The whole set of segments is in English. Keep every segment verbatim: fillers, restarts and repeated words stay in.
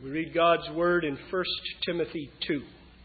We read God's Word in First Timothy two.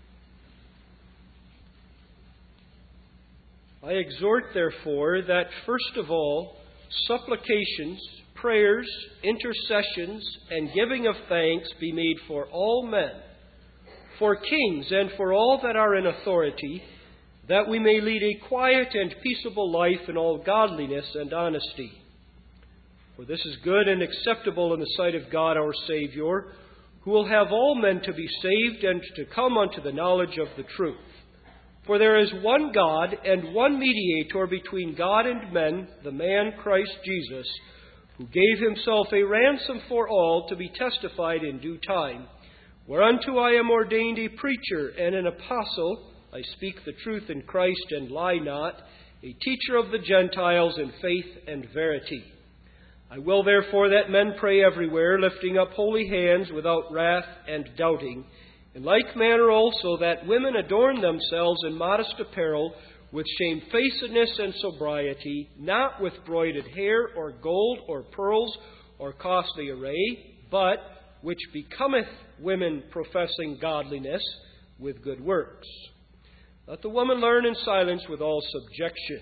I exhort, therefore, that first of all, supplications, prayers, intercessions, and giving of thanks be made for all men, for kings, and for all that are in authority, that we may lead a quiet and peaceable life in all godliness and honesty. For this is good and acceptable in the sight of God our Saviour, who will have all men to be saved and to come unto the knowledge of the truth. For there is one God and one mediator between God and men, the man Christ Jesus, who gave himself a ransom for all, to be testified in due time. Whereunto I am ordained a preacher and an apostle, I speak the truth in Christ and lie not, a teacher of the Gentiles in faith and verity. I will therefore that men pray everywhere, lifting up holy hands without wrath and doubting. In like manner also that women adorn themselves in modest apparel, with shamefacedness and sobriety, not with broided hair or gold or pearls or costly array, but which becometh women professing godliness with good works. Let the woman learn in silence with all subjection.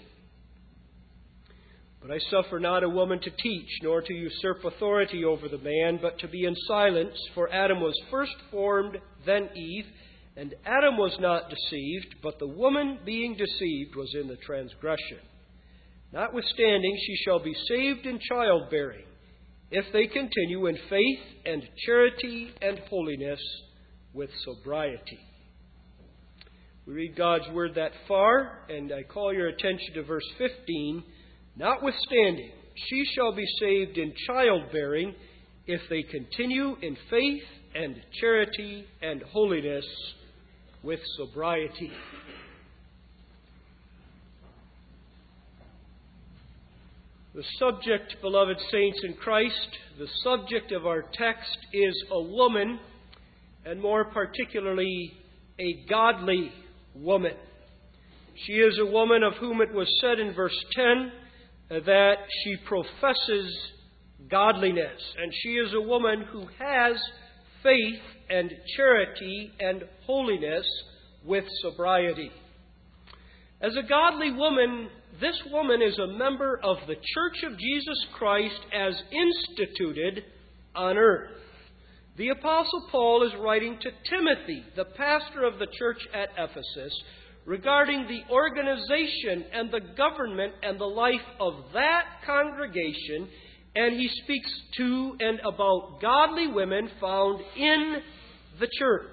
But I suffer not a woman to teach, nor to usurp authority over the man, but to be in silence. For Adam was first formed, then Eve, and Adam was not deceived, but the woman being deceived was in the transgression. Notwithstanding, she shall be saved in childbearing, if they continue in faith and charity and holiness with sobriety. We read God's Word that far, and I call your attention to verse fifteen. Notwithstanding, she shall be saved in childbearing, if they continue in faith and charity and holiness with sobriety. The subject, beloved saints in Christ, the subject of our text is a woman, and more particularly, a godly woman. She is a woman of whom it was said in verse ten, that she professes godliness. And she is a woman who has faith and charity and holiness with sobriety. As a godly woman, this woman is a member of the Church of Jesus Christ as instituted on earth. The Apostle Paul is writing to Timothy, the pastor of the church at Ephesus, regarding the organization and the government and the life of that congregation, and he speaks to and about godly women found in the church.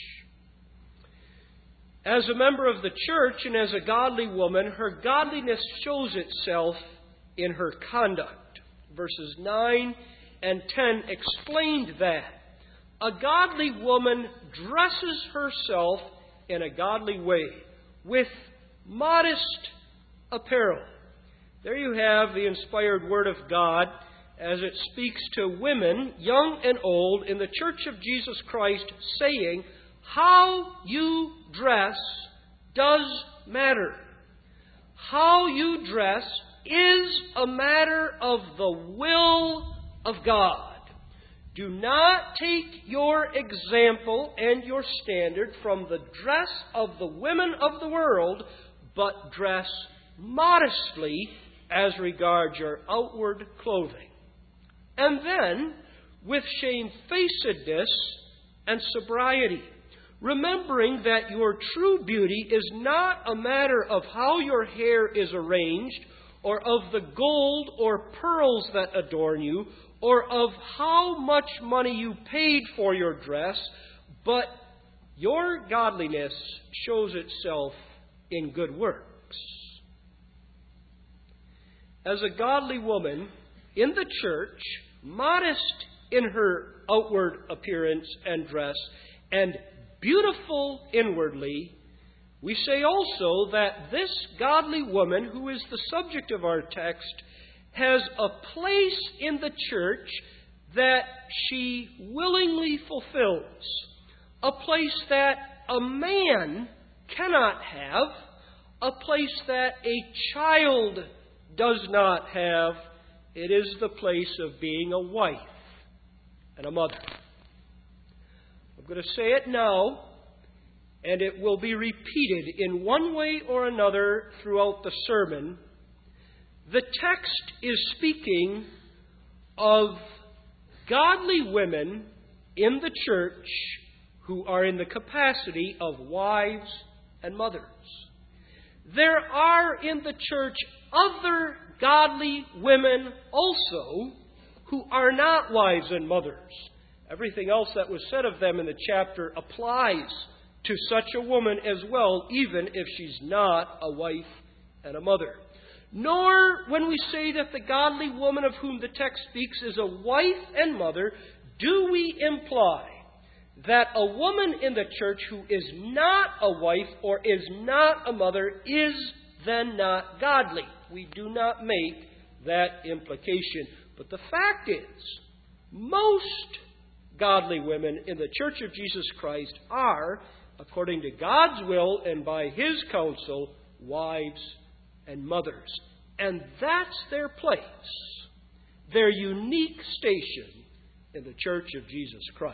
As a member of the church and as a godly woman, her godliness shows itself in her conduct. Verses nine and ten explained that. A godly woman dresses herself in a godly way, with modest apparel. There you have the inspired Word of God as it speaks to women, young and old, in the Church of Jesus Christ, saying, how you dress does matter. How you dress is a matter of the will of God. Do not take your example and your standard from the dress of the women of the world, but dress modestly as regards your outward clothing. And then, with shamefacedness and sobriety, remembering that your true beauty is not a matter of how your hair is arranged, or of the gold or pearls that adorn you, or of how much money you paid for your dress, but your godliness shows itself in good works. As a godly woman in the church, modest in her outward appearance and dress, and beautiful inwardly, we say also that this godly woman, who is the subject of our text, has a place in the church that she willingly fulfills. A place that a man cannot have. A place that a child does not have. It is the place of being a wife and a mother. going to say it now, and it will be repeated in one way or another throughout the sermon. The text is speaking of godly women in the church who are in the capacity of wives and mothers. There are in the church other godly women also who are not wives and mothers. Everything else that was said of them in the chapter applies to such a woman as well, even if she's not a wife and a mother. Nor, when we say that the godly woman of whom the text speaks is a wife and mother, do we imply that a woman in the church who is not a wife or is not a mother is then not godly. We do not make that implication. But the fact is, most godly women in the Church of Jesus Christ are, according to God's will and by His counsel, wives and mothers. And that's their place, their unique station in the Church of Jesus Christ.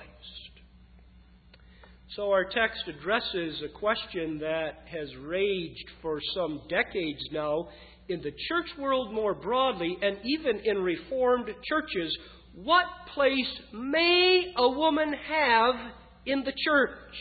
So our text addresses a question that has raged for some decades now in the church world more broadly, and even in Reformed churches. What place may a woman have in the church?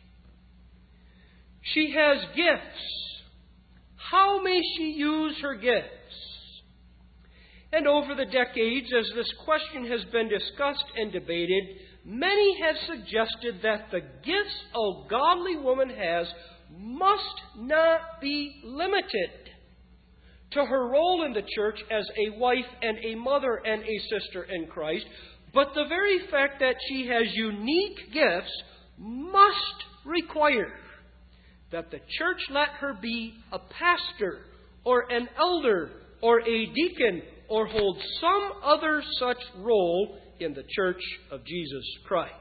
She has gifts. How may she use her gifts? And over the decades, as this question has been discussed and debated, many have suggested that the gifts a godly woman has must not be limited to her role in the church as a wife and a mother and a sister in Christ, but the very fact that she has unique gifts must require that the church let her be a pastor or an elder or a deacon or hold some other such role in the Church of Jesus Christ.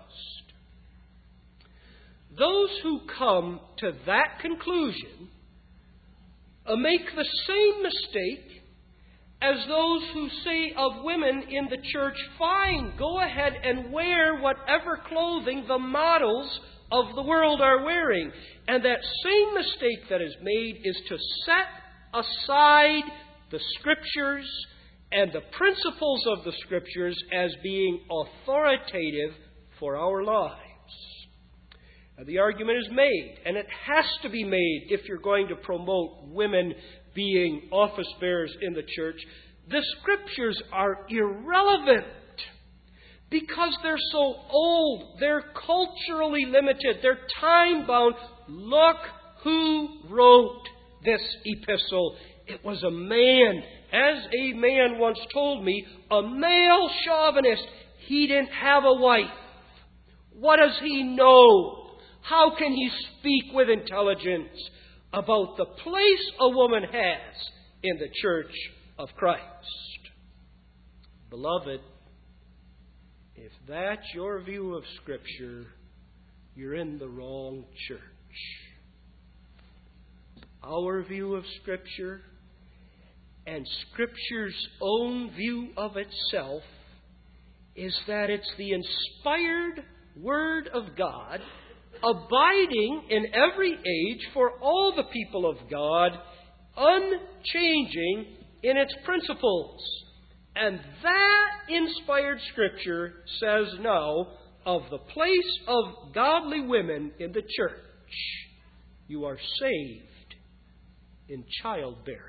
Those who come to that conclusion uh, make the same mistake as those who say of women in the church, fine, go ahead and wear whatever clothing the models of the world are wearing. And that same mistake that is made is to set aside the Scriptures and the principles of the Scriptures as being authoritative for our lives. And the argument is made, and it has to be made if you're going to promote women being office bearers in the church. The Scriptures are irrelevant because they're so old. They're culturally limited. They're time-bound. Look who wrote this epistle. It was a man. As a man once told me, a male chauvinist. He didn't have a wife. What does he know? How can he speak with intelligence about the place a woman has in the church of Christ? Beloved, if that's your view of Scripture, you're in the wrong church. Our view of Scripture and Scripture's own view of itself is that it's the inspired Word of God, abiding in every age for all the people of God, unchanging in its principles. And that inspired Scripture says now of the place of godly women in the church, you are saved in childbearing.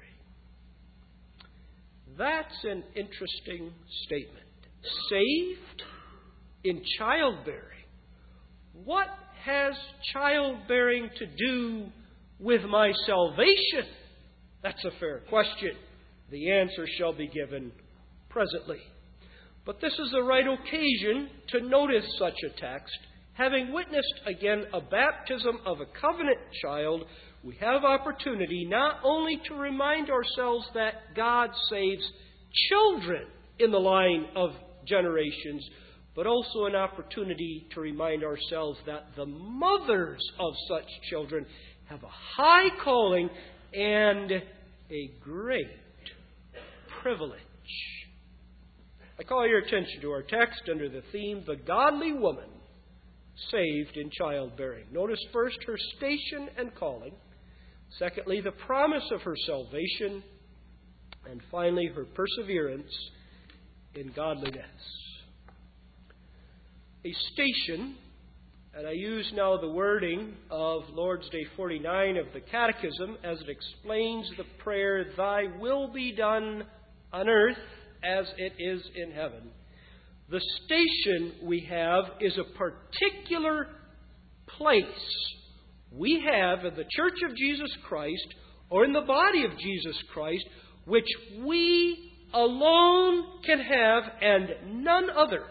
That's an interesting statement. Saved in childbearing. What has childbearing to do with my salvation? That's a fair question. The answer shall be given presently. But this is the right occasion to notice such a text. Having witnessed again a baptism of a covenant child, we have opportunity not only to remind ourselves that God saves children in the line of generations, but also an opportunity to remind ourselves that the mothers of such children have a high calling and a great privilege. I call your attention to our text under the theme, The Godly Woman saved in childbearing. Notice first her station and calling. Secondly, the promise of her salvation. And finally, her perseverance in godliness. A station, and I use now the wording of Lord's Day forty-nine of the Catechism as it explains the prayer, Thy will be done on earth as it is in heaven. The station we have is a particular place we have in the Church of Jesus Christ, or in the body of Jesus Christ, which we alone can have and none other.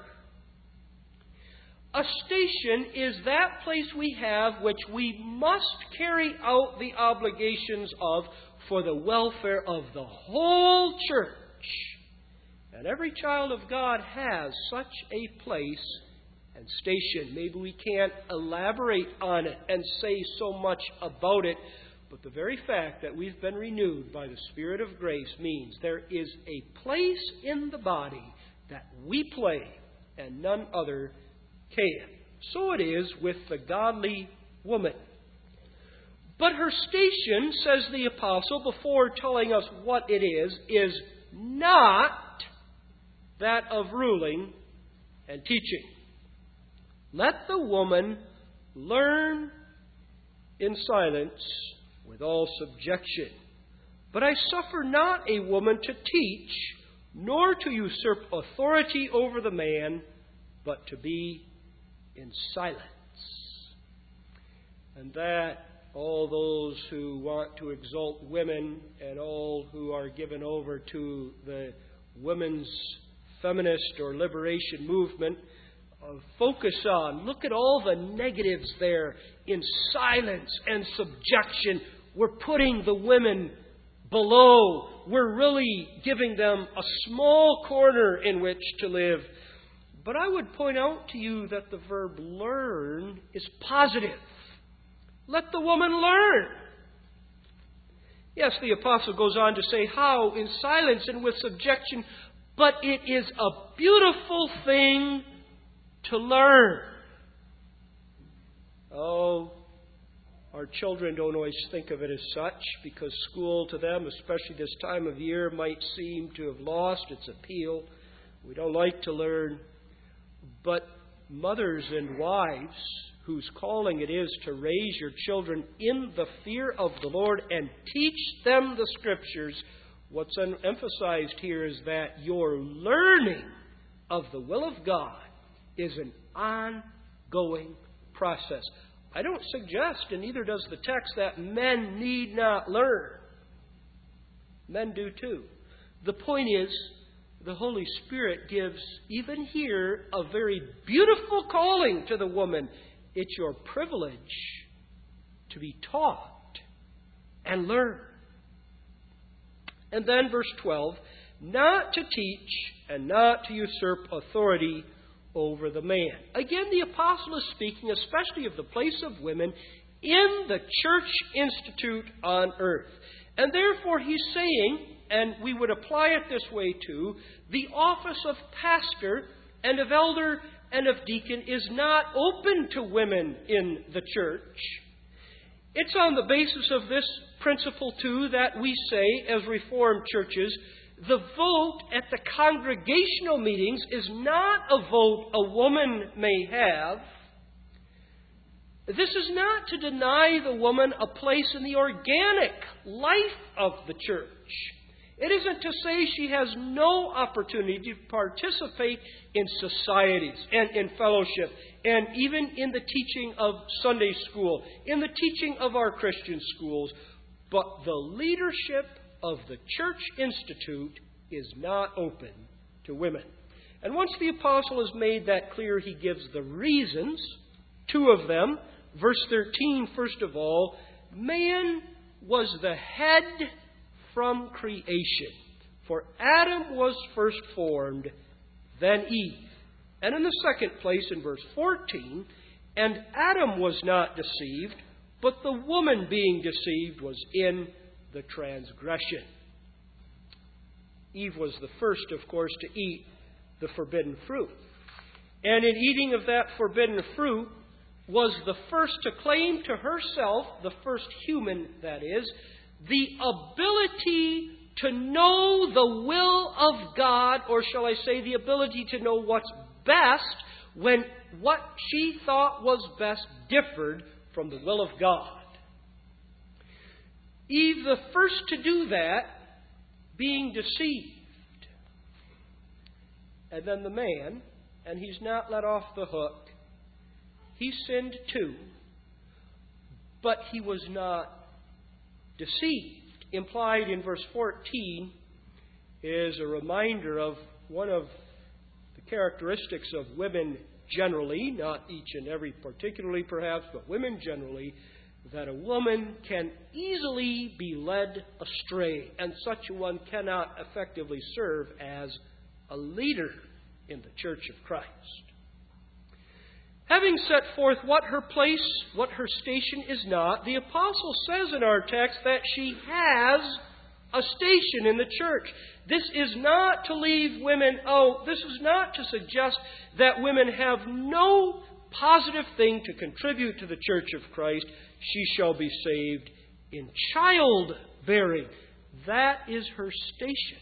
A station is that place we have which we must carry out the obligations of for the welfare of the whole church. And every child of God has such a place and station. Maybe we can't elaborate on it and say so much about it, but the very fact that we've been renewed by the Spirit of grace means there is a place in the body that we play and none other can. So it is with the godly woman. But her station, says the apostle, before telling us what it is, is not that of ruling and teaching. Let the woman learn in silence with all subjection. But I suffer not a woman to teach, nor to usurp authority over the man, but to be in silence. And that all those who want to exalt women and all who are given over to the women's feminist or liberation movement uh, focus on. Look at all the negatives there in silence and subjection. We're putting the women below. We're really giving them a small corner in which to live. But I would point out to you that the verb learn is positive. Let the woman learn. Yes, the apostle goes on to say how, in silence and with subjection, but it is a beautiful thing to learn. Oh, our children don't always think of it as such, because school to them, especially this time of year, might seem to have lost its appeal. We don't like to learn. But mothers and wives, whose calling it is to raise your children in the fear of the Lord and teach them the Scriptures, what's emphasized here is that your learning of the will of God is an ongoing process. I don't suggest, and neither does the text, that men need not learn. Men do too. The point is, the Holy Spirit gives, even here, a very beautiful calling to the woman. It's your privilege to be taught and learn. And then verse twelve, not to teach and not to usurp authority over the man. Again, the apostle is speaking especially of the place of women in the church institute on earth. And therefore he's saying, and we would apply it this way too, the office of pastor and of elder and of deacon is not open to women in the church. It's on the basis of this principle too that we say, as Reformed churches, the vote at the congregational meetings is not a vote a woman may have. This is not to deny the woman a place in the organic life of the church. It isn't to say she has no opportunity to participate in societies and in fellowship and even in the teaching of Sunday school, in the teaching of our Christian schools. But the leadership of the Church Institute is not open to women. And once the apostle has made that clear, he gives the reasons, two of them. Verse thirteen, first of all, man was the head from creation. For Adam was first formed, then Eve. And in the second place, in verse fourteen, and Adam was not deceived, but the woman being deceived was in the transgression. Eve was the first, of course, to eat the forbidden fruit. And in eating of that forbidden fruit, was the first to claim to herself, the first human that is, the ability to know the will of God, or shall I say the ability to know what's best when what she thought was best differed from the will of God. Eve the first to do that, being deceived. And then the man, and he's not let off the hook. He sinned too, but he was not deceived. Implied in verse fourteen is a reminder of one of the characteristics of women generally, not each and every particularly perhaps, but women generally, that a woman can easily be led astray, and such a one cannot effectively serve as a leader in the Church of Christ. Having set forth what her place, what her station is not, the apostle says in our text that she has a station in the church. This is not to leave women out. This is not to suggest that women have no positive thing to contribute to the Church of Christ. She shall be saved in childbearing. That is her station.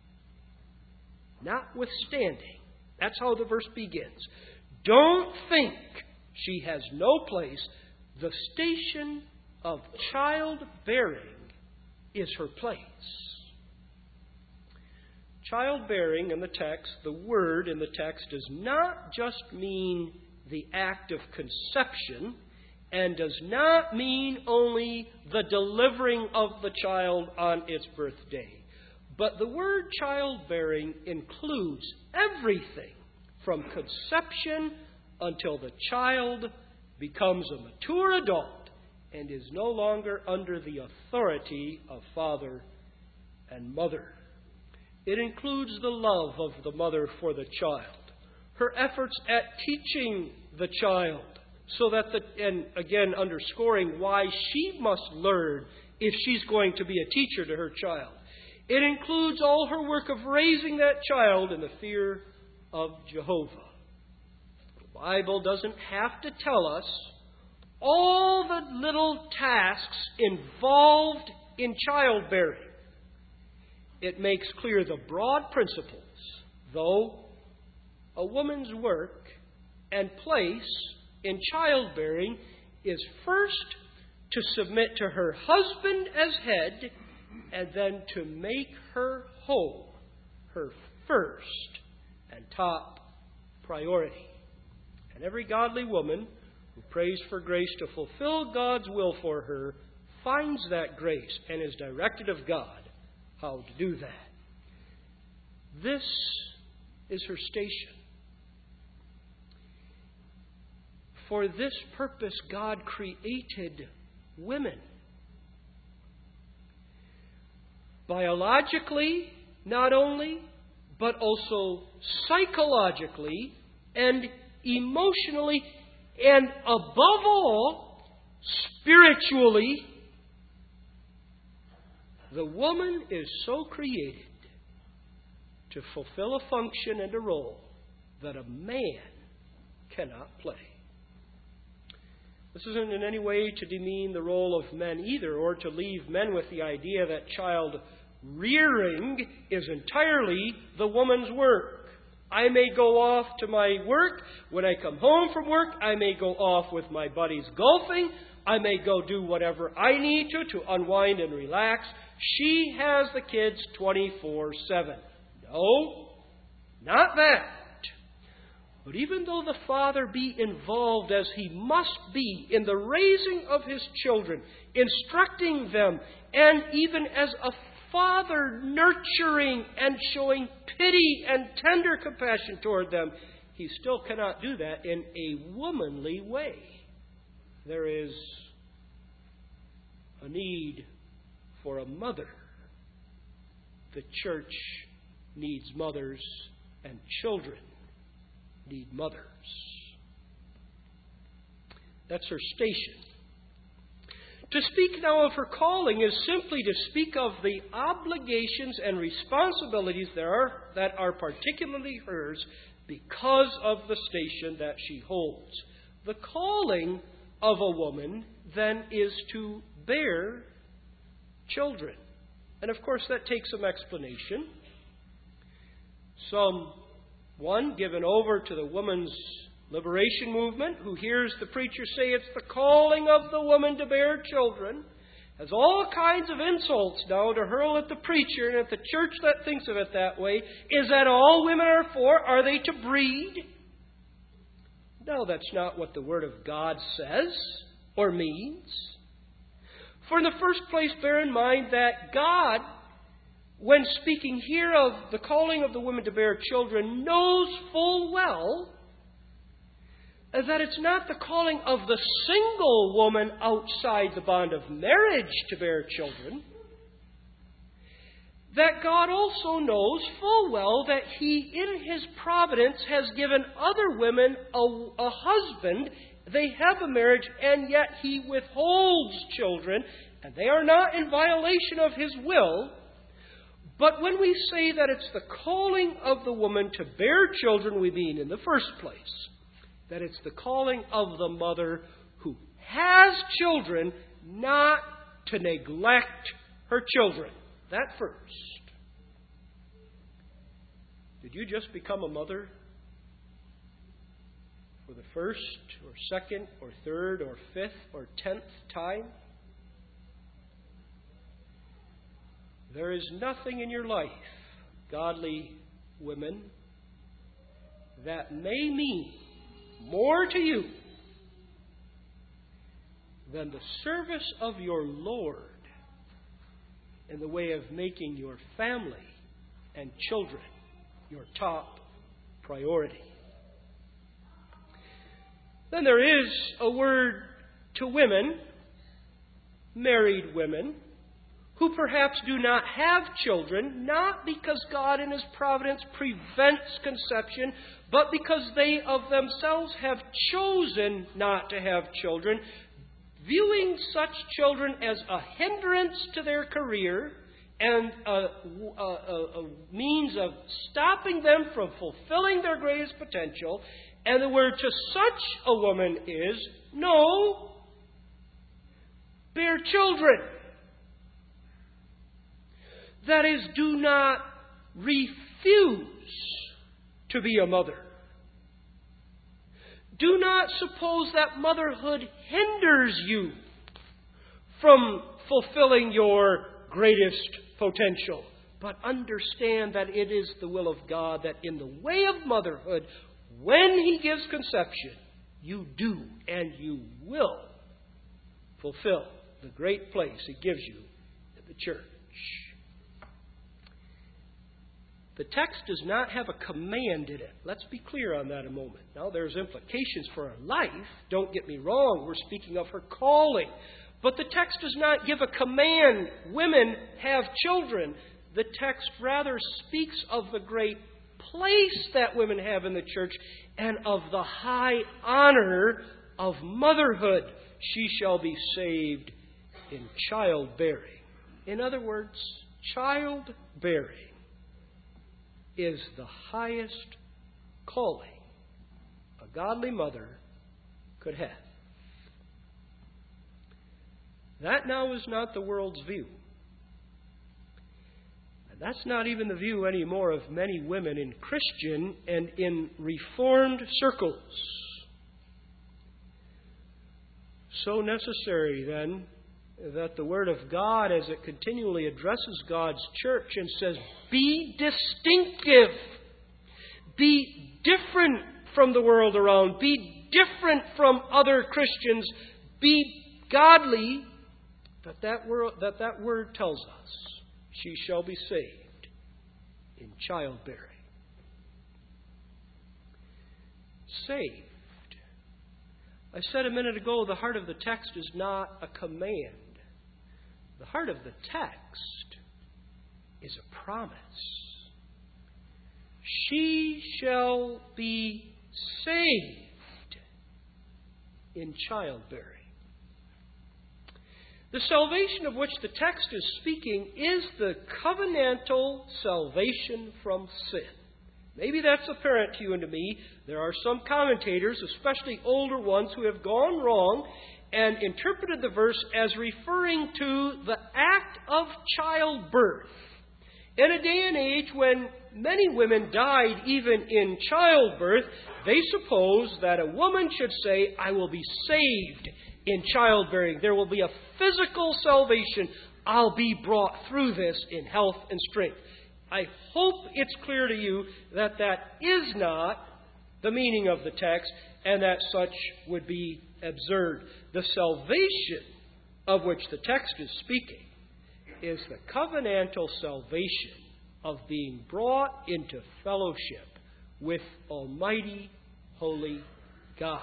Notwithstanding. That's how the verse begins. Don't think she has no place. The station of childbearing is her place. Childbearing in the text, the word in the text, does not just mean the act of conception, and does not mean only the delivering of the child on its birthday. But the word childbearing includes everything from conception until the child becomes a mature adult and is no longer under the authority of father and mother. It includes the love of the mother for the child, her efforts at teaching the child, so that the, and again underscoring why she must learn if she's going to be a teacher to her child. It includes all her work of raising that child in the fear of Jehovah. The Bible doesn't have to tell us all the little tasks involved in childbearing. It makes clear the broad principles, though a woman's work and place in childbearing is first to submit to her husband as head, and then to make her home her first and top priority. And every godly woman who prays for grace to fulfill God's will for her finds that grace and is directed of God how to do that. This is her station. For this purpose, God created women. Biologically, not only, but also psychologically and emotionally, and above all, spiritually. The woman is so created to fulfill a function and a role that a man cannot play. This isn't in any way to demean the role of men either, or to leave men with the idea that child rearing is entirely the woman's work. I may go off to my work. When I come home from work, I may go off with my buddies golfing. I may go do whatever I need to to unwind and relax. She has the kids twenty-four seven. No, not that. But even though the father be involved as he must be in the raising of his children, instructing them, and even as a father nurturing and showing pity and tender compassion toward them, he still cannot do that in a womanly way. There is a need for a mother. The church needs mothers, and children need mothers. That's her station. To speak now of her calling is simply to speak of the obligations and responsibilities that are, that are particularly hers because of the station that she holds. The calling of a woman, then, is to bear children. And of course, that takes some explanation. Someone given over to the woman's liberation movement, who hears the preacher say it's the calling of the woman to bear children, has all kinds of insults now to hurl at the preacher and at the church that thinks of it that way. Is that all women are for? Are they to breed? No, that's not what the Word of God says or means. For in the first place, bear in mind that God, when speaking here of the calling of the woman to bear children, knows full well that it's not the calling of the single woman outside the bond of marriage to bear children. That God also knows full well that He, in His providence, has given other women a, a husband. They have a marriage, and yet He withholds children, and they are not in violation of His will. But when we say that it's the calling of the woman to bear children, we mean, in the first place, that it's the calling of the mother who has children not to neglect her children. That first. Did you just become a mother for the first or second or third or fifth or tenth time? There is nothing in your life, godly women, that may mean more to you than the service of your Lord in the way of making your family and children your top priority. Then there is a word to women, married women, who perhaps do not have children, not because God in His providence prevents conception, but because they of themselves have chosen not to have children, viewing such children as a hindrance to their career and a, a, a, a means of stopping them from fulfilling their greatest potential. And the word to such a woman is, no, bear children. That is, do not refuse to be a mother. Do not suppose that motherhood hinders you from fulfilling your greatest potential. But understand that it is the will of God that in the way of motherhood, when He gives conception, you do and you will fulfill the great place He gives you in the church. The text does not have a command in it. Let's be clear on that a moment. Now, there's implications for her life. Don't get me wrong. We're speaking of her calling. But the text does not give a command. Women have children. The text rather speaks of the great place that women have in the church and of the high honor of motherhood. She shall be saved in childbearing. In other words, childbearing is the highest calling a godly mother could have. That now is not the world's view. And that's not even the view anymore of many women in Christian and in Reformed circles. So necessary, then, that the Word of God, as it continually addresses God's church and says, be distinctive, be different from the world around, be different from other Christians, be godly, that that word, that, that word tells us, she shall be saved in childbearing. Saved. I said a minute ago, the heart of the text is not a command. The heart of the text is a promise. She shall be saved in childbearing. The salvation of which the text is speaking is the covenantal salvation from sin. Maybe that's apparent to you and to me. There are some commentators, especially older ones, who have gone wrong and interpreted the verse as referring to the act of childbirth. In a day and age when many women died even in childbirth, they suppose that a woman should say, I will be saved in childbearing. There will be a physical salvation. I'll be brought through this in health and strength. I hope it's clear to you that that is not the meaning of the text and that such would be absurd. The salvation of which the text is speaking is the covenantal salvation of being brought into fellowship with Almighty, Holy God.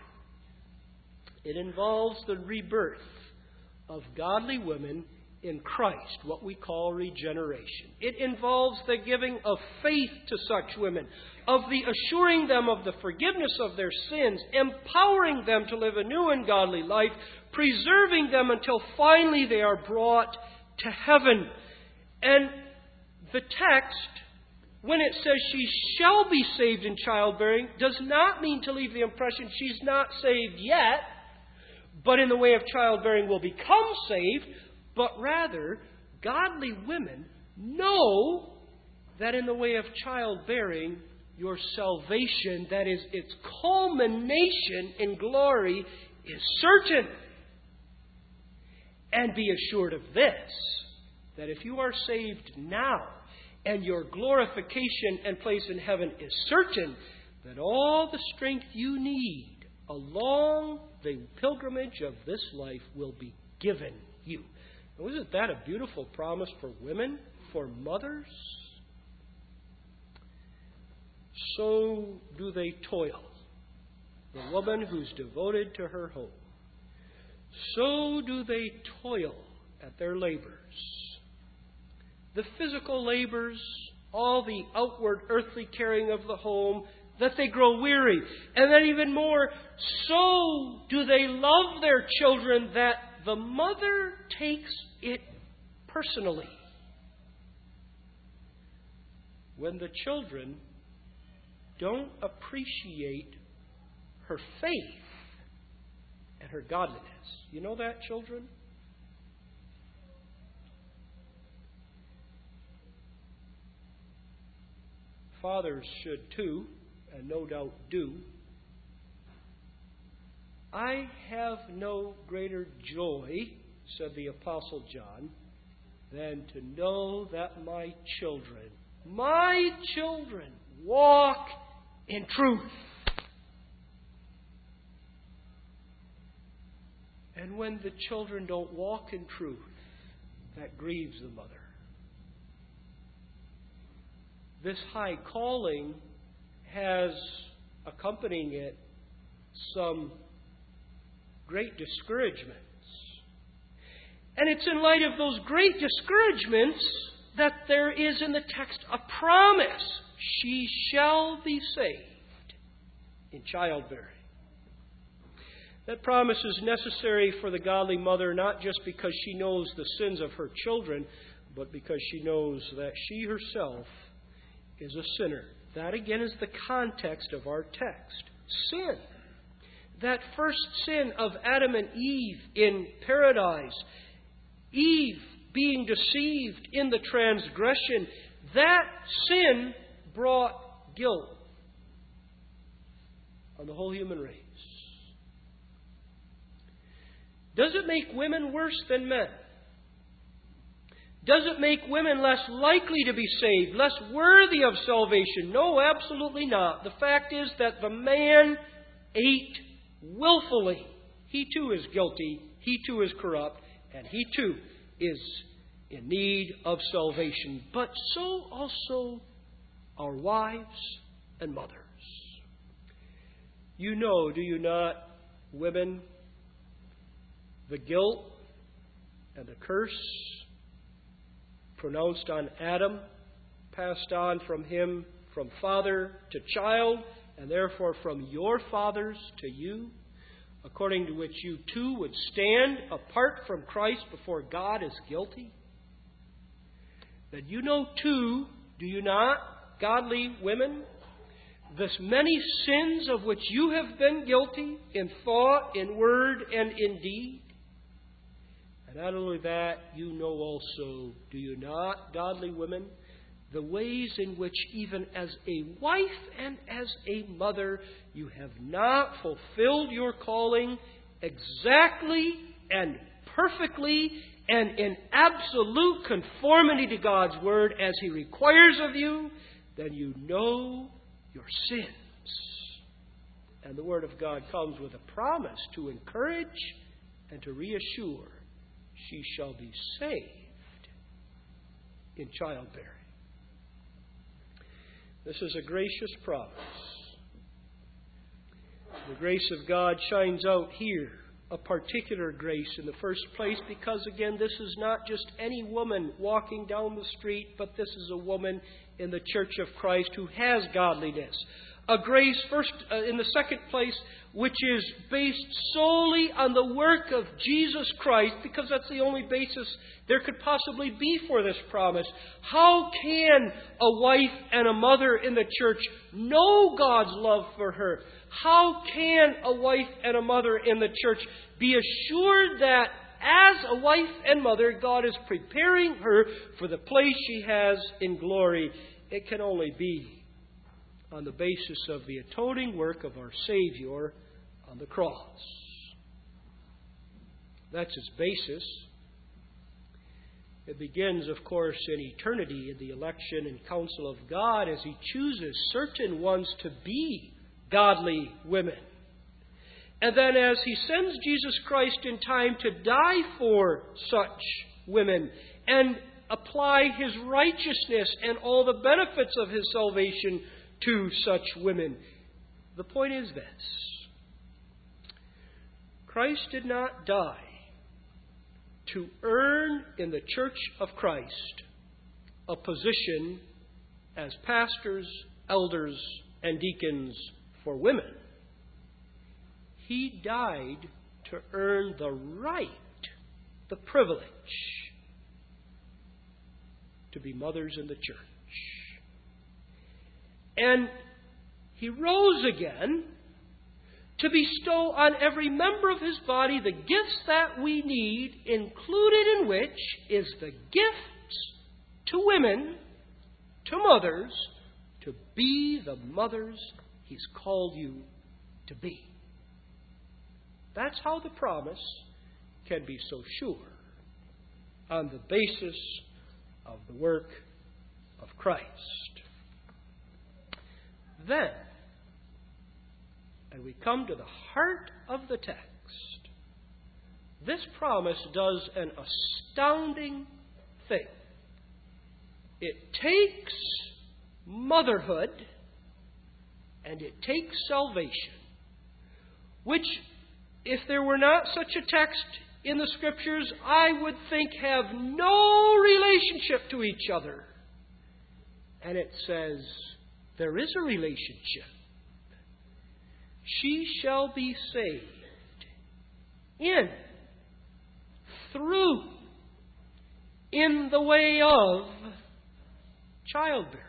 It involves the rebirth of godly women in Christ, what we call regeneration. It involves the giving of faith to such women, of the assuring them of the forgiveness of their sins, empowering them to live a new and godly life, preserving them until finally they are brought to heaven. And the text, when it says she shall be saved in childbearing, does not mean to leave the impression she's not saved yet, but in the way of childbearing will become saved. But rather, godly women know that in the way of childbearing, your salvation, that is, its culmination in glory, is certain. And be assured of this, that if you are saved now, and your glorification and place in heaven is certain, that all the strength you need along the pilgrimage of this life will be given you. Isn't that a beautiful promise for women, for mothers? So do they toil, the woman who's devoted to her home. So do they toil at their labors. The physical labors, all the outward earthly caring of the home, that they grow weary. And then even more, so do they love their children that the mother takes it personally. When the children don't appreciate her faith and her godliness. You know that, children? Fathers should too, and no doubt do. I have no greater joy, said the Apostle John, than to know that my children, my children, walk in truth. And when the children don't walk in truth, that grieves the mother. This high calling has accompanying it some great discouragements. And it's in light of those great discouragements that there is in the text a promise. She shall be saved in childbearing. That promise is necessary for the godly mother, not just because she knows the sins of her children, but because she knows that she herself is a sinner. That again is the context of our text. Sin. That first sin of Adam and Eve in paradise, Eve being deceived in the transgression, that sin brought guilt on the whole human race. Does it make women worse than men? Does it make women less likely to be saved, less worthy of salvation? No, absolutely not. The fact is that the man ate willfully. He too is guilty. He too is corrupt. And he too is in need of salvation. But so also our wives and mothers. You know, do you not, women, the guilt and the curse pronounced on Adam, passed on from him, from father to child, and therefore from your fathers to you, according to which you too would stand apart from Christ before God as guilty? That you know too, do you not, godly women, the many sins of which you have been guilty in thought, in word, and in deed? And not only that, you know also, do you not, godly women, the ways in which even as a wife and as a mother, you have not fulfilled your calling exactly and perfectly and in absolute conformity to God's Word as He requires of you, then you know your sins. And the Word of God comes with a promise to encourage and to reassure. She shall be saved in childbearing. This is a gracious promise. The grace of God shines out here, a particular grace in the first place, because again, this is not just any woman walking down the street, but this is a woman in the Church of Christ who has godliness. A grace, first, uh, in the second place, which is based solely on the work of Jesus Christ, because that's the only basis there could possibly be for this promise. How can a wife and a mother in the church know God's love for her? How can a wife and a mother in the church be assured that as a wife and mother, God is preparing her for the place she has in glory? It can only be on the basis of the atoning work of our Savior on the cross. That's its basis. It begins, of course, in eternity in the election and counsel of God as He chooses certain ones to be godly women. And then as He sends Jesus Christ in time to die for such women and apply His righteousness and all the benefits of His salvation to such women. The point is this: Christ did not die to earn in the Church of Christ a position as pastors, elders, and deacons for women. He died to earn the right, the privilege, to be mothers in the church. And He rose again to bestow on every member of His body the gifts that we need, included in which is the gift to women, to mothers, to be the mothers He's called you to be. That's how the promise can be so sure, on the basis of the work of Christ. Then, and we come to the heart of the text, this promise does an astounding thing. It takes motherhood and it takes salvation, which, if there were not such a text in the Scriptures, I would think have no relationship to each other. And it says, there is a relationship. She shall be saved in, through, in the way of childbearing.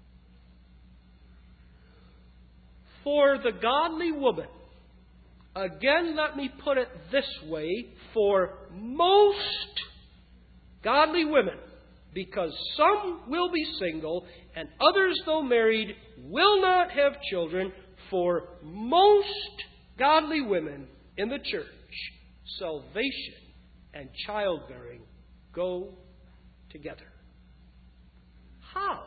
For the godly woman, again, let me put it this way, for most godly women, because some will be single and others, though married, will not have children, for most godly women in the church, salvation and childbearing go together. How?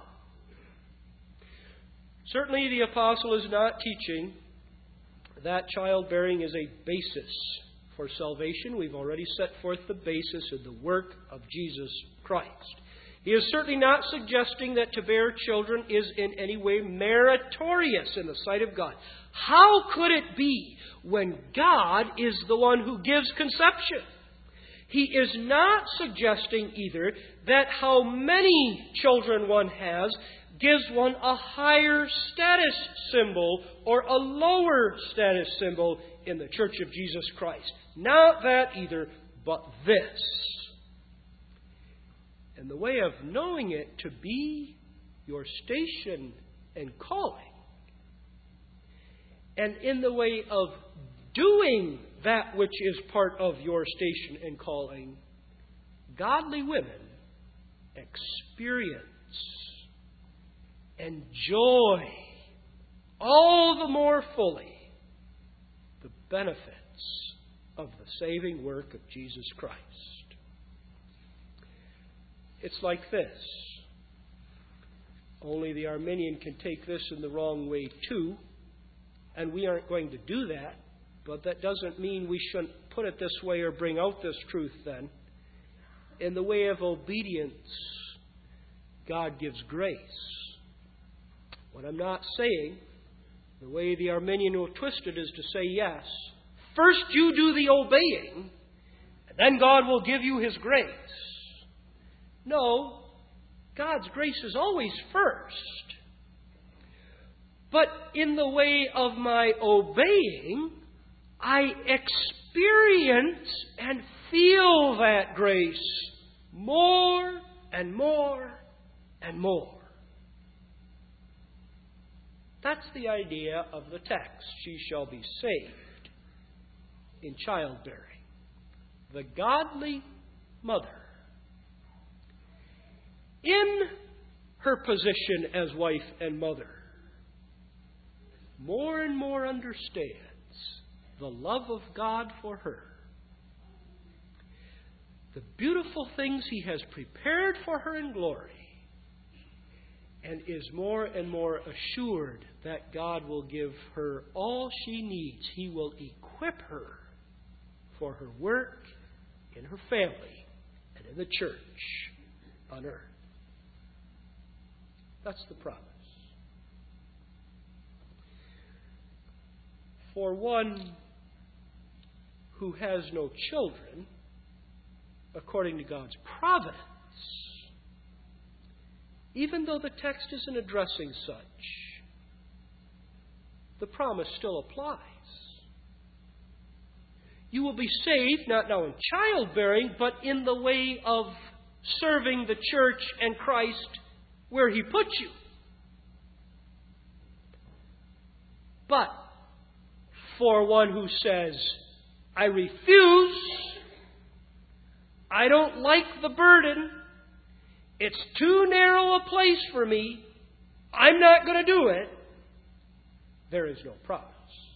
Certainly the apostle is not teaching that childbearing is a basis for salvation. We've already set forth the basis of the work of Jesus Christ. He is certainly not suggesting that to bear children is in any way meritorious in the sight of God. How could it be when God is the one who gives conception? He is not suggesting either that how many children one has gives one a higher status symbol or a lower status symbol in the Church of Jesus Christ. Not that either, but this. And the way of knowing it to be your station and calling. And in the way of doing that which is part of your station and calling, godly women experience, enjoy all the more fully the benefits of the saving work of Jesus Christ. It's like this. Only the Arminian can take this in the wrong way too, and we aren't going to do that, but that doesn't mean we shouldn't put it this way or bring out this truth then. In the way of obedience, God gives grace. What I'm not saying, the way the Arminian will twist it, is to say, yes, first you do the obeying, and then God will give you His grace. No, God's grace is always first. But in the way of my obeying, I experience and feel that grace more and more and more. That's the idea of the text. She shall be saved in childbearing. The godly mother, in her position as wife and mother, more and more understands the love of God for her, the beautiful things He has prepared for her in glory, and is more and more assured that God will give her all she needs. He will equip her for her work in her family and in the church on earth. That's the promise. For one who has no children, according to God's providence, even though the text isn't addressing such, the promise still applies. You will be saved, not now in childbearing, but in the way of serving the church and Christ where He puts you. But for one who says, I refuse, I don't like the burden, it's too narrow a place for me, I'm not going to do it, there is no promise.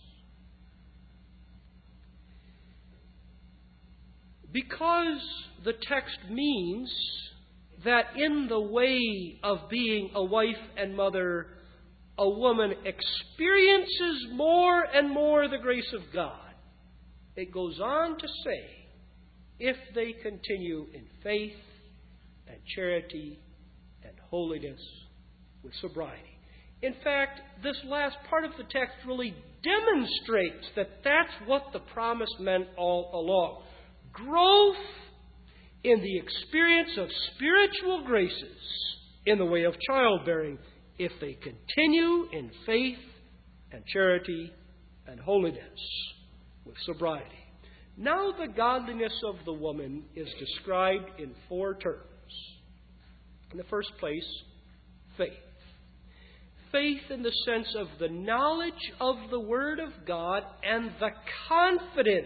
Because the text means that in the way of being a wife and mother, a woman experiences more and more the grace of God. It goes on to say, if they continue in faith and charity and holiness with sobriety. In fact, this last part of the text really demonstrates that that's what the promise meant all along. Growth in the experience of spiritual graces in the way of childbearing, if they continue in faith and charity and holiness with sobriety. Now the godliness of the woman is described in four terms. In the first place, faith. Faith in the sense of the knowledge of the Word of God and the confidence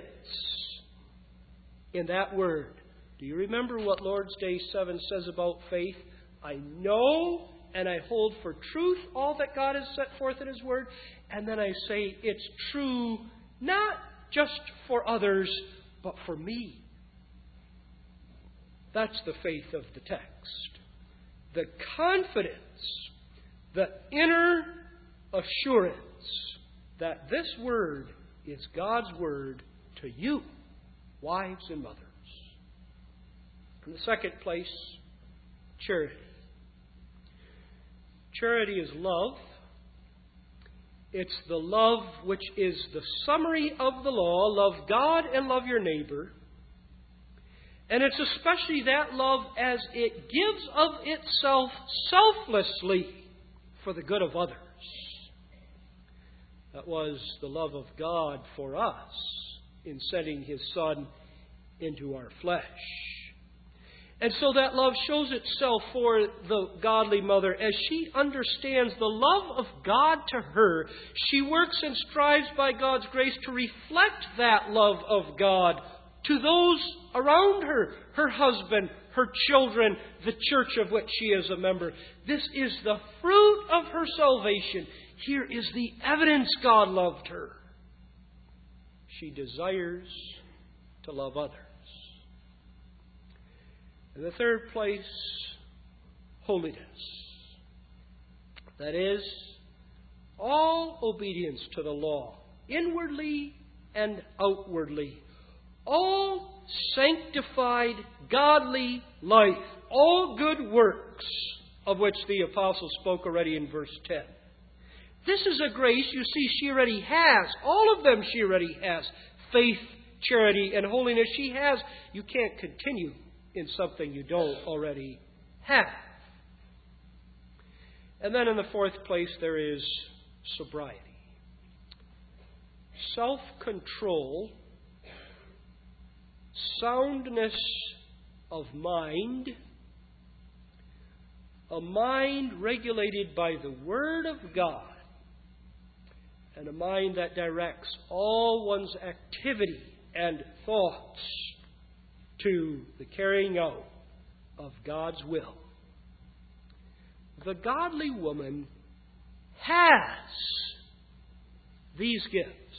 in that Word. Do you remember what Lord's Day seven says about faith? I know and I hold for truth all that God has set forth in His Word. And then I say it's true not just for others, but for me. That's the faith of the text. The confidence, the inner assurance that this Word is God's Word to you, wives and mothers. In the second place, charity. Charity is love. It's the love which is the summary of the law. Love God and love your neighbor. And it's especially that love as it gives of itself selflessly for the good of others. That was the love of God for us in sending His Son into our flesh. And so that love shows itself for the godly mother. As she understands the love of God to her, she works and strives by God's grace to reflect that love of God to those around her, her husband, her children, the church of which she is a member. This is the fruit of her salvation. Here is the evidence God loved her. She desires to love others. In the third place, holiness. That is, all obedience to the law, inwardly and outwardly. All sanctified, godly life. All good works, of which the apostle spoke already in verse ten. This is a grace, you see, she already has. All of them she already has. Faith, charity, and holiness she has. You can't continue in something you don't already have. And then in the fourth place, there is sobriety. Self-control, soundness of mind, a mind regulated by the Word of God, and a mind that directs all one's activity and thoughts to the carrying out of God's will. The godly woman has these gifts.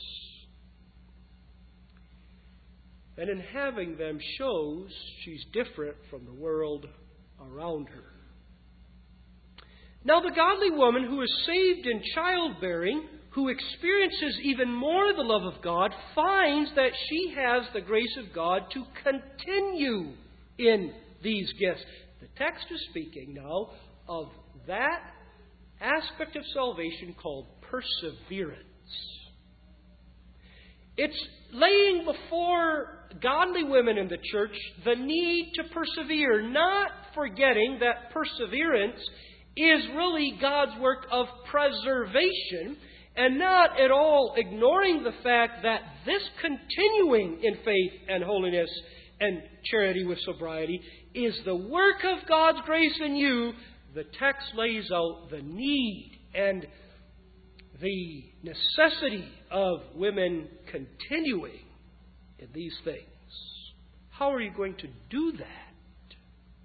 And in having them shows she's different from the world around her. Now the godly woman who is saved in childbearing, who experiences even more the love of God, finds that she has the grace of God to continue in these gifts. The text is speaking now of that aspect of salvation called perseverance. It's laying before godly women in the church the need to persevere, not forgetting that perseverance is really God's work of preservation, and not at all ignoring the fact that this continuing in faith and holiness and charity with sobriety is the work of God's grace in you. The text lays out the need and the necessity of women continuing in these things. How are you going to do that?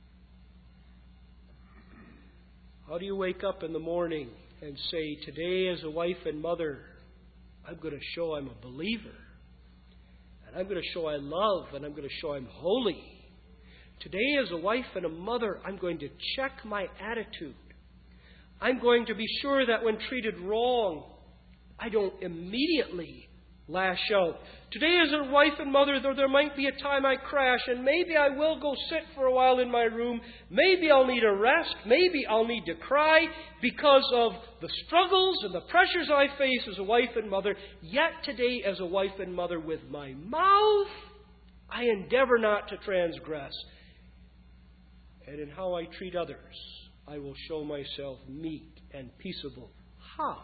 How do you wake up in the morning and say, today as a wife and mother, I'm going to show I'm a believer. And I'm going to show I love, and I'm going to show I'm holy. Today as a wife and a mother, I'm going to check my attitude. I'm going to be sure that when treated wrong, I don't immediately lash out. Today as a wife and mother, though there might be a time I crash, and maybe I will go sit for a while in my room. Maybe I'll need a rest. Maybe I'll need to cry because of the struggles and the pressures I face as a wife and mother. Yet today as a wife and mother, with my mouth, I endeavor not to transgress. And in how I treat others, I will show myself meek and peaceable. How?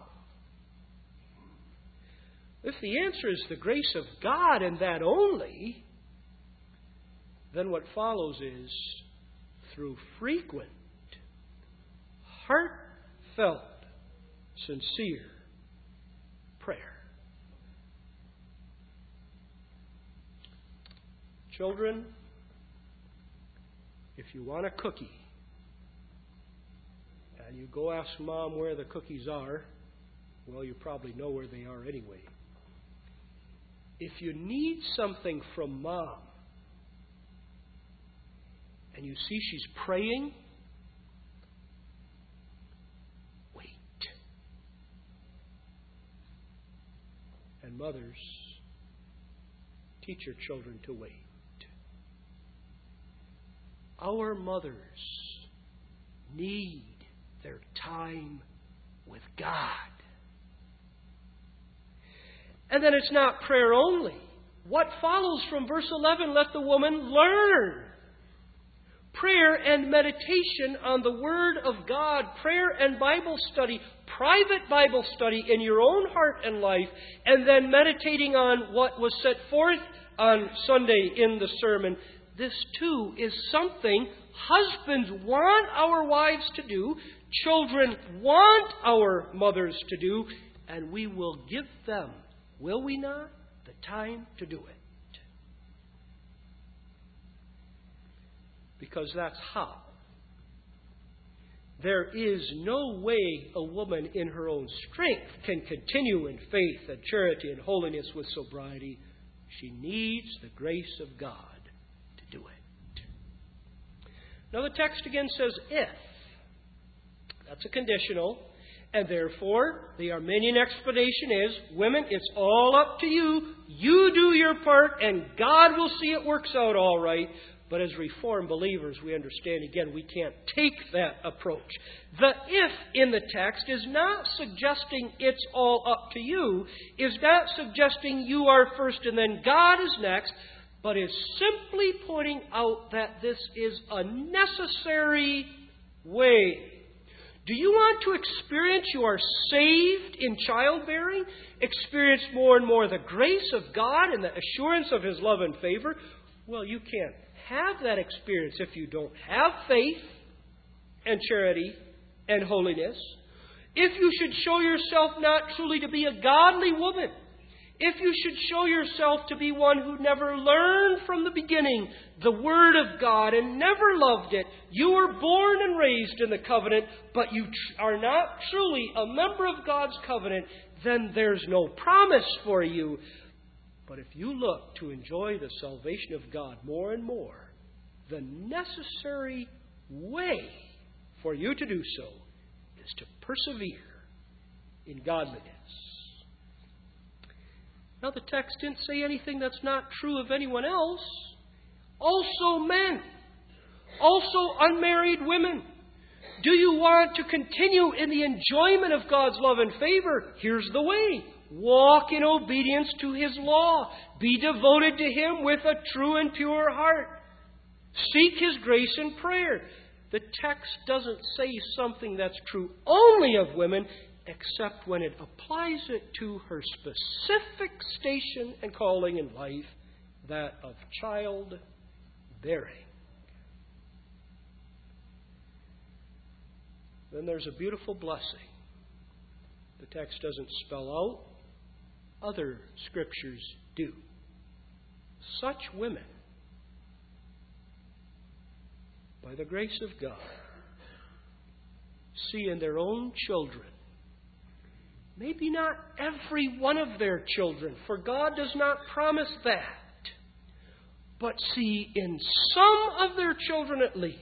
If the answer is the grace of God and that only, then what follows is through frequent, heartfelt, sincere prayer. Children, if you want a cookie, and you go ask Mom where the cookies are, well, you probably know where they are anyway. If you need something from Mom, and you see she's praying, wait. And mothers, teach your children to wait. Our mothers need their time with God. And then it's not prayer only. What follows from verse eleven, let the woman learn. Prayer and meditation on the Word of God, prayer and Bible study, private Bible study in your own heart and life, and then meditating on what was set forth on Sunday in the sermon. this too is something husbands want our wives to do, children want our mothers to do, and we will give them, will we not, the time to do it. Because that's how. There is no way a woman in her own strength can continue in faith and charity and holiness with sobriety. She needs the grace of God to do it. Now the text again says if. That's a conditional. And therefore, the Arminian explanation is, women, it's all up to you. You do your part and God will see it works out all right. But as Reformed believers, we understand, again, we can't take that approach. The if in the text is not suggesting it's all up to you, is not suggesting you are first and then God is next, but is simply pointing out that this is a necessary way. Do you want to experience you are saved in childbearing? Experience more and more the grace of God and the assurance of His love and favor? Well, you can't have that experience if you don't have faith and charity and holiness. If you should show yourself not truly to be a godly woman, if you should show yourself to be one who never learned from the beginning the Word of God and never loved it, you were born and raised in the covenant, but you tr- are not truly a member of God's covenant, then there's no promise for you. But if you look to enjoy the salvation of God more and more, the necessary way for you to do so is to persevere in godliness. Now, the text didn't say anything that's not true of anyone else. Also men. Also unmarried women. Do you want to continue in the enjoyment of God's love and favor? Here's the way. Walk in obedience to His law. Be devoted to Him with a true and pure heart. Seek His grace in prayer. The text doesn't say something that's true only of women, except when it applies it to her specific station and calling in life, that of childbearing. Then there's a beautiful blessing. The text doesn't spell out. Other scriptures do. Such women, by the grace of God, see in their own children, maybe not every one of their children, for God does not promise that, but see in some of their children at least,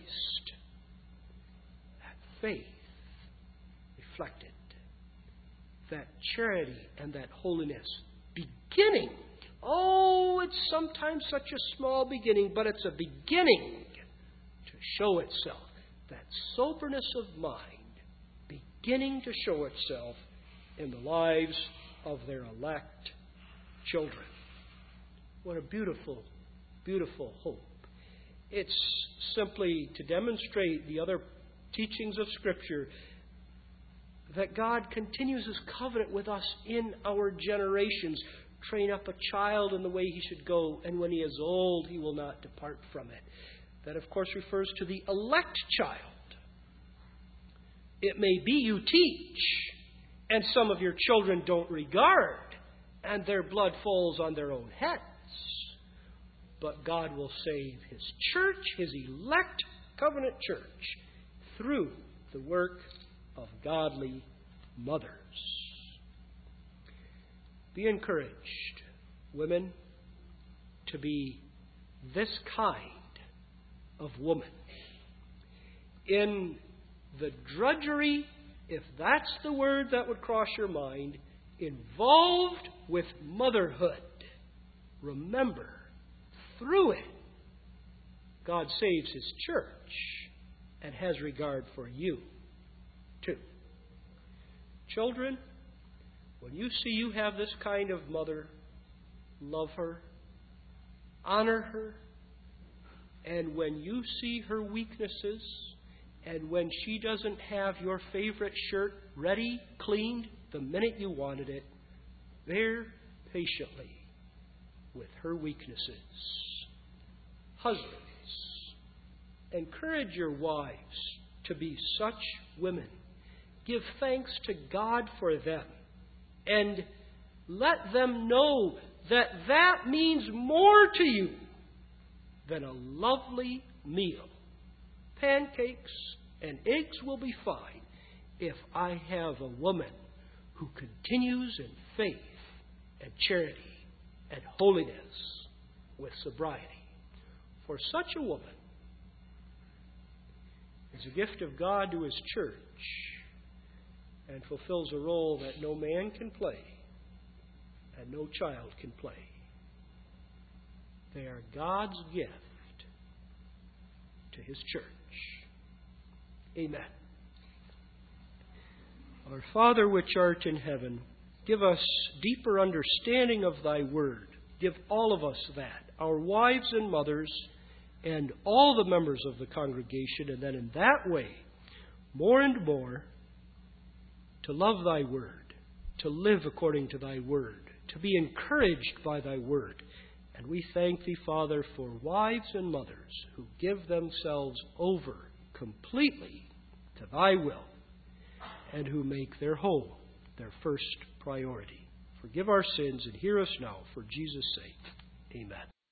that faith reflected, that charity and that holiness beginning. Oh, it's sometimes such a small beginning, but it's a beginning to show itself. That soberness of mind beginning to show itself in the lives of their elect children. What a beautiful, beautiful hope. It's simply to demonstrate the other teachings of Scripture that God continues His covenant with us in our generations. Train up a child in the way he should go, and when he is old, he will not depart from it. That, of course, refers to the elect child. It may be you teach, and some of your children don't regard, and their blood falls on their own heads. But God will save His church, His elect covenant church, through the work of godly mothers. Be encouraged, women, to be this kind of woman. In the drudgery, if that's the word that would cross your mind, involved with motherhood, remember, through it, God saves His church and has regard for you, too. Children, when you see you have this kind of mother, love her, honor her, and when you see her weaknesses, and when she doesn't have your favorite shirt ready, cleaned, the minute you wanted it, bear patiently with her weaknesses. husbands, encourage your wives to be such women. Give thanks to God for them. And let them know that that means more to you than a lovely meal. Pancakes and eggs will be fine if I have a woman who continues in faith and charity and holiness with sobriety. For such a woman is a gift of God to His church and fulfills a role that no man can play and no child can play. They are God's gift to His church. Amen. Our Father which art in heaven, give us deeper understanding of Thy Word. Give all of us that, our wives and mothers, and all the members of the congregation, and then in that way, more and more, to love Thy Word, to live according to Thy Word, to be encouraged by Thy Word. And we thank Thee, Father, for wives and mothers who give themselves over completely to Thy will and who make their home their first priority. Forgive our sins and hear us now for Jesus' sake. Amen.